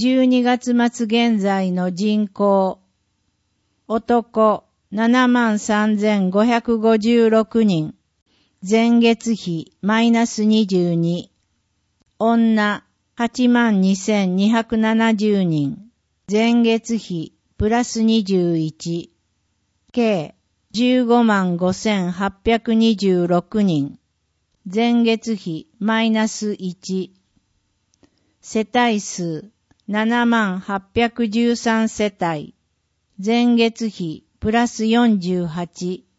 12月末現在の人口、男73,556人、前月比マイナス22、女82,270人、前月比プラス21、計155,826人、前月比マイナス1、世帯数7813世帯、前月比プラス48、